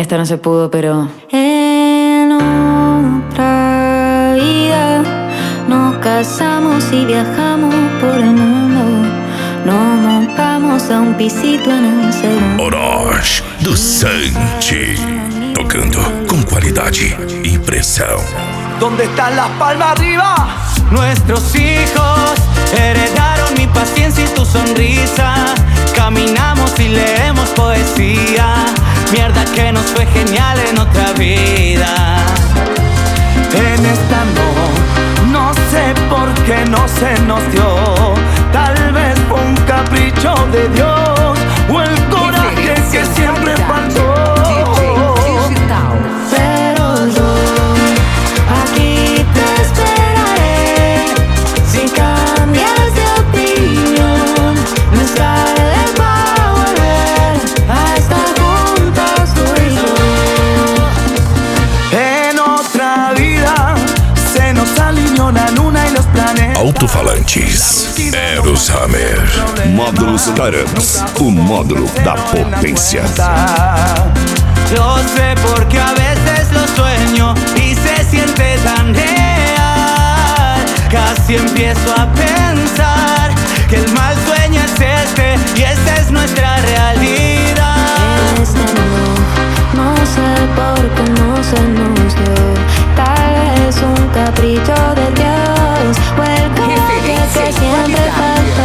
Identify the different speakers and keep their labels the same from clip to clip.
Speaker 1: esta no se pudo, pero en otra vida nos casamos y viajamos por el mundo. Nos montamos a um pisito en el segundo.
Speaker 2: Orochi do Santi, tocando com qualidade e pressão.
Speaker 3: ¿Dónde están las palmas arriba? Nuestros hijos heredaron mi paciencia y tu sonrisa. Caminamos y leemos poesía. Mierda que nos fue genial en otra vida. En esta no sé por qué no se nos dio. Tal vez fue un capricho de Dios o el coraje que siempre faltó.
Speaker 1: Pero yo aquí te esperaré. Si cambias de opinión, no es tarde para volver a estar juntos tú y yo.
Speaker 3: En otra vida se nos alineó la luna y los planetas.
Speaker 2: Alto-falantes Eros Hammer.
Speaker 4: Módulos Tarax, o módulo da potência.
Speaker 3: Yo sé porque a veces lo sueño y se siente tan real. Casi empiezo a pensar que el mal sueño es este y esta es nuestra realidad.
Speaker 1: Este no sé por qué no se nos dio. Tal vez un capricho de Dios o el coraje que siempre faltó.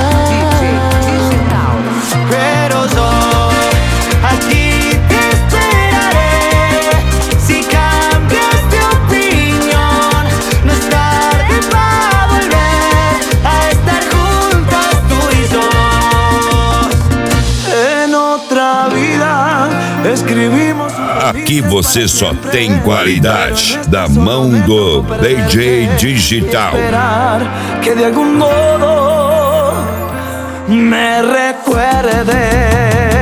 Speaker 3: Pero yo aquí te esperaré. Si cambias de opinión, no es tarde para volver a estar juntos tú y yo. En otra vida escribimos.
Speaker 2: Aqui você só tem qualidade da mão do DJ Digital.
Speaker 3: Que de algún modo me recuerde.